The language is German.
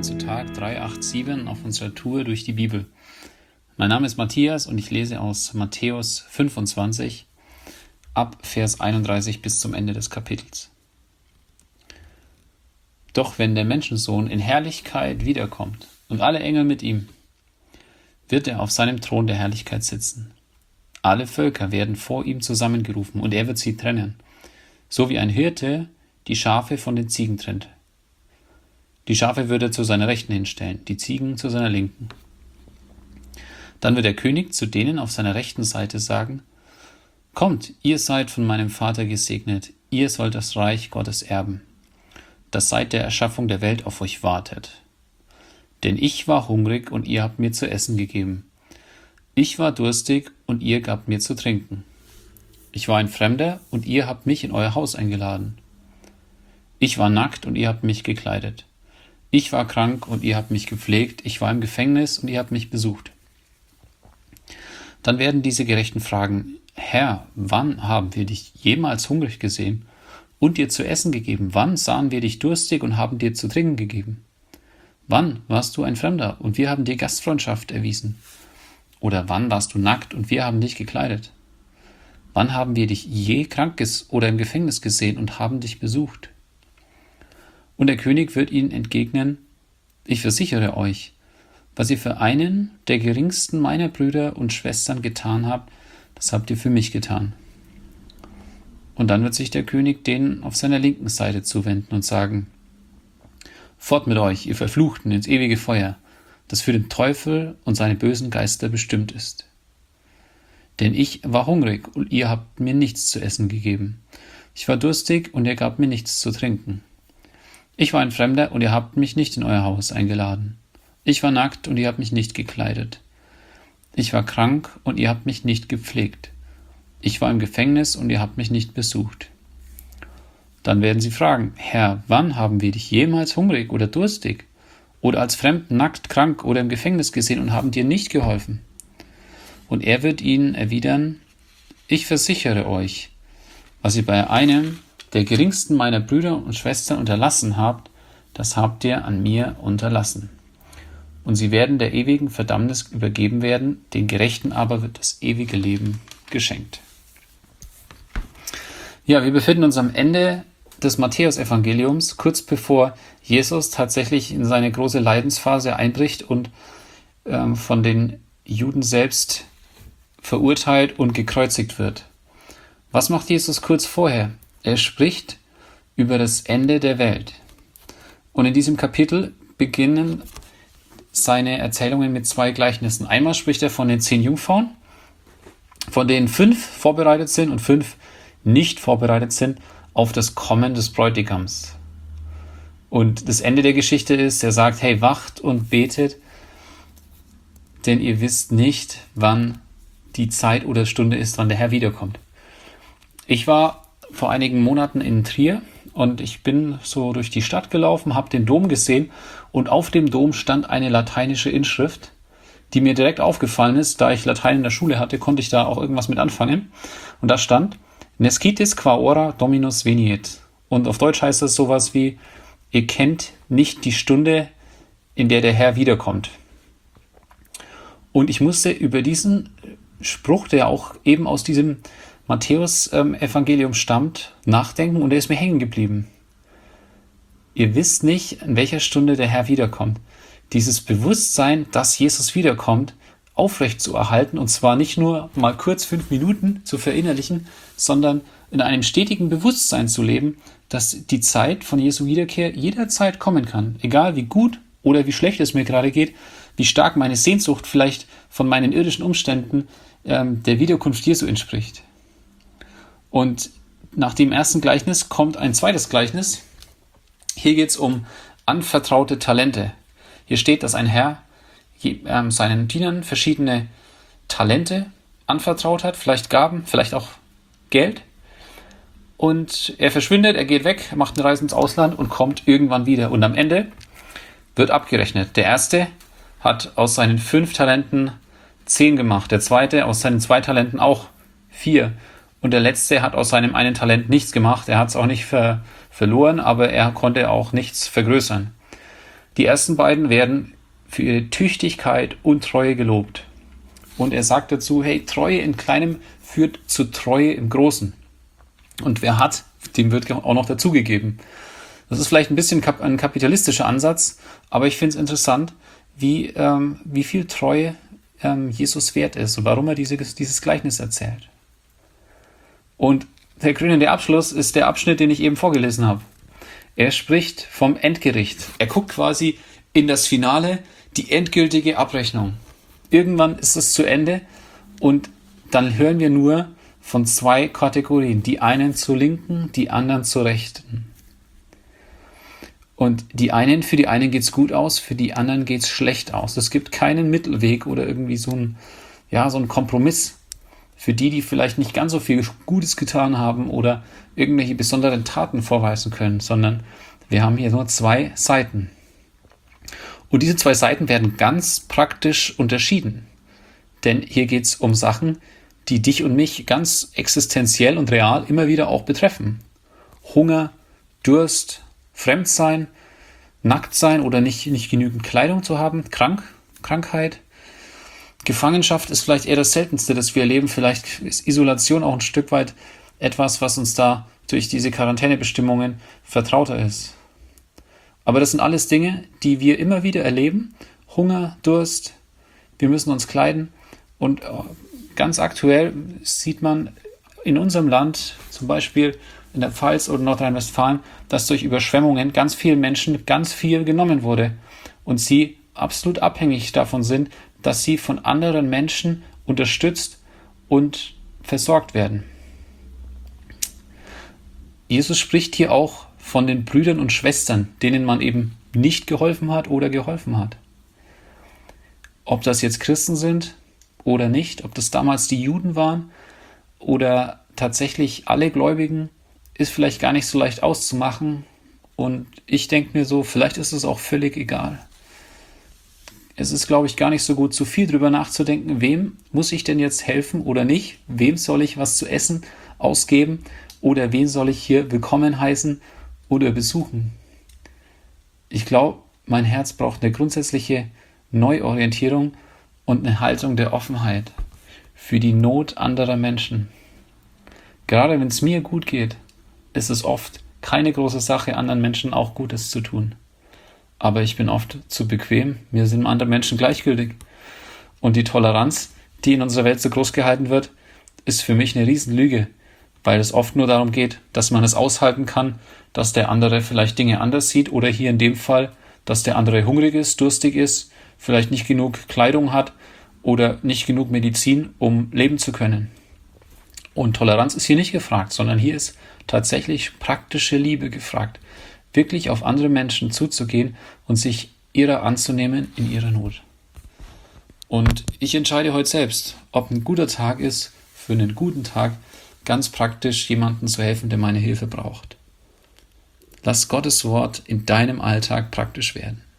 willkommen zu Tag 387 auf unserer Tour durch die Bibel. Mein Name ist Matthias und ich lese aus Matthäus 25 ab Vers 31 bis zum Ende des Kapitels. Doch wenn der Menschensohn in Herrlichkeit wiederkommt und alle Engel mit ihm, wird er auf seinem Thron der Herrlichkeit sitzen. Alle Völker werden vor ihm zusammengerufen und er wird sie trennen, so wie ein Hirte die Schafe von den Ziegen trennt. Die Schafe wird er zu seiner Rechten hinstellen, die Ziegen zu seiner Linken. Dann wird der König zu denen auf seiner rechten Seite sagen: Kommt, ihr seid von meinem Vater gesegnet, ihr sollt das Reich Gottes erben, das seit der Erschaffung der Welt auf euch wartet. Denn ich war hungrig und ihr habt mir zu essen gegeben. Ich war durstig und ihr gabt mir zu trinken. Ich war ein Fremder und ihr habt mich in euer Haus eingeladen. Ich war nackt und ihr habt mich gekleidet. Ich war krank und ihr habt mich gepflegt. Ich war im Gefängnis und ihr habt mich besucht. Dann werden diese Gerechten fragen: Herr, wann haben wir dich jemals hungrig gesehen und dir zu essen gegeben? Wann sahen wir dich durstig und haben dir zu trinken gegeben? Wann warst du ein Fremder und wir haben dir Gastfreundschaft erwiesen? Oder wann warst du nackt und wir haben dich gekleidet? Wann haben wir dich je krank oder im Gefängnis gesehen und haben dich besucht? Und der König wird ihnen entgegnen: Ich versichere euch, was ihr für einen der geringsten meiner Brüder und Schwestern getan habt, das habt ihr für mich getan. Und dann wird sich der König denen auf seiner linken Seite zuwenden und sagen: Fort mit euch, ihr Verfluchten, ins ewige Feuer, das für den Teufel und seine bösen Geister bestimmt ist. Denn ich war hungrig und ihr habt mir nichts zu essen gegeben. Ich war durstig und ihr gabt mir nichts zu trinken. Ich war ein Fremder und ihr habt mich nicht in euer Haus eingeladen. Ich war nackt und ihr habt mich nicht gekleidet. Ich war krank und ihr habt mich nicht gepflegt. Ich war im Gefängnis und ihr habt mich nicht besucht. Dann werden sie fragen: Herr, wann haben wir dich jemals hungrig oder durstig oder als Fremden, nackt, krank oder im Gefängnis gesehen und haben dir nicht geholfen? Und er wird ihnen erwidern: Ich versichere euch, was ihr bei einem der geringsten meiner Brüder und Schwestern unterlassen habt, das habt ihr an mir unterlassen. Und sie werden der ewigen Verdammnis übergeben werden, den Gerechten aber wird das ewige Leben geschenkt. Ja, wir befinden uns am Ende des Matthäus-Evangeliums, kurz bevor Jesus tatsächlich in seine große Leidensphase einbricht und von den Juden selbst verurteilt und gekreuzigt wird. Was macht Jesus kurz vorher? Er spricht über das Ende der Welt. Und in diesem Kapitel beginnen seine Erzählungen mit 2 Gleichnissen. Einmal spricht er von den 10 Jungfrauen, von denen 5 vorbereitet sind und 5 nicht vorbereitet sind auf das Kommen des Bräutigams. Und das Ende der Geschichte ist, er sagt: Hey, wacht und betet, denn ihr wisst nicht, wann die Zeit oder Stunde ist, wann der Herr wiederkommt. Ich war vor einigen Monaten in Trier und ich bin so durch die Stadt gelaufen, habe den Dom gesehen und auf dem Dom stand eine lateinische Inschrift, die mir direkt aufgefallen ist. Da ich Latein in der Schule hatte, konnte ich da auch irgendwas mit anfangen. Und da stand: Nescitis qua ora Dominus veniet. Und auf Deutsch heißt das sowas wie: Ihr kennt nicht die Stunde, in der der Herr wiederkommt. Und ich musste über diesen Spruch, der auch eben aus diesem Matthäus-Evangelium stammt, nachdenken, und der ist mir hängen geblieben. Ihr wisst nicht, in welcher Stunde der Herr wiederkommt. Dieses Bewusstsein, dass Jesus wiederkommt, aufrecht zu erhalten, und zwar nicht nur mal kurz 5 Minuten zu verinnerlichen, sondern in einem stetigen Bewusstsein zu leben, dass die Zeit von Jesu Wiederkehr jederzeit kommen kann. Egal wie gut oder wie schlecht es mir gerade geht, wie stark meine Sehnsucht vielleicht von meinen irdischen Umständen der Wiederkunft Jesu entspricht. Und nach dem ersten Gleichnis kommt ein zweites Gleichnis. Hier geht es um anvertraute Talente. Hier steht, dass ein Herr seinen Dienern verschiedene Talente anvertraut hat, vielleicht Gaben, vielleicht auch Geld. Und er verschwindet, er geht weg, macht eine Reise ins Ausland und kommt irgendwann wieder. Und am Ende wird abgerechnet. Der Erste hat aus seinen 5 Talenten 10 gemacht, der Zweite aus seinen 2 Talenten auch 4. Und der Letzte hat aus seinem einen Talent nichts gemacht. Er hat es auch nicht verloren, aber er konnte auch nichts vergrößern. Die ersten beiden werden für ihre Tüchtigkeit und Treue gelobt. Und er sagt dazu, hey, Treue in Kleinem führt zu Treue im Großen. Und wer hat, dem wird auch noch dazugegeben. Das ist vielleicht ein bisschen ein kapitalistischer Ansatz, aber ich finde es interessant, wie viel Treue Jesus wert ist und warum er dieses Gleichnis erzählt. Und der krönende Abschluss ist der Abschnitt, den ich eben vorgelesen habe. Er spricht vom Endgericht. Er guckt quasi in das Finale, die endgültige Abrechnung. Irgendwann ist es zu Ende und dann hören wir nur von zwei Kategorien. Die einen zur Linken, die anderen zur Rechten. Und für die einen geht es gut aus, für die anderen geht es schlecht aus. Es gibt keinen Mittelweg oder irgendwie so ein Kompromiss. Für die vielleicht nicht ganz so viel Gutes getan haben oder irgendwelche besonderen Taten vorweisen können, sondern wir haben hier nur zwei Seiten. Und diese zwei Seiten werden ganz praktisch unterschieden. Denn hier geht es um Sachen, die dich und mich ganz existenziell und real immer wieder auch betreffen. Hunger, Durst, Fremdsein, nackt sein oder nicht genügend Kleidung zu haben, Krankheit. Gefangenschaft ist vielleicht eher das Seltenste, das wir erleben. Vielleicht ist Isolation auch ein Stück weit etwas, was uns da durch diese Quarantänebestimmungen vertrauter ist. Aber das sind alles Dinge, die wir immer wieder erleben. Hunger, Durst, wir müssen uns kleiden. Und ganz aktuell sieht man in unserem Land, zum Beispiel in der Pfalz oder Nordrhein-Westfalen, dass durch Überschwemmungen ganz vielen Menschen ganz viel genommen wurde und sie absolut abhängig davon sind, dass sie von anderen Menschen unterstützt und versorgt werden. Jesus spricht hier auch von den Brüdern und Schwestern, denen man eben nicht geholfen hat oder geholfen hat. Ob das jetzt Christen sind oder nicht, ob das damals die Juden waren oder tatsächlich alle Gläubigen, ist vielleicht gar nicht so leicht auszumachen. Und ich denke mir so, vielleicht ist es auch völlig egal. Es ist, glaube ich, gar nicht so gut, zu viel drüber nachzudenken, wem muss ich denn jetzt helfen oder nicht? Wem soll ich was zu essen ausgeben? Oder wen soll ich hier willkommen heißen oder besuchen? Ich glaube, mein Herz braucht eine grundsätzliche Neuorientierung und eine Haltung der Offenheit für die Not anderer Menschen. Gerade wenn es mir gut geht, ist es oft keine große Sache, anderen Menschen auch Gutes zu tun. Aber ich bin oft zu bequem, mir sind andere Menschen gleichgültig. Und die Toleranz, die in unserer Welt so groß gehalten wird, ist für mich eine Riesenlüge, weil es oft nur darum geht, dass man es aushalten kann, dass der andere vielleicht Dinge anders sieht oder hier in dem Fall, dass der andere hungrig ist, durstig ist, vielleicht nicht genug Kleidung hat oder nicht genug Medizin, um leben zu können. Und Toleranz ist hier nicht gefragt, sondern hier ist tatsächlich praktische Liebe gefragt. Wirklich auf andere Menschen zuzugehen und sich ihrer anzunehmen in ihrer Not. Und ich entscheide heute selbst, ob ein guter Tag ist, für einen guten Tag ganz praktisch jemandem zu helfen, der meine Hilfe braucht. Lass Gottes Wort in deinem Alltag praktisch werden.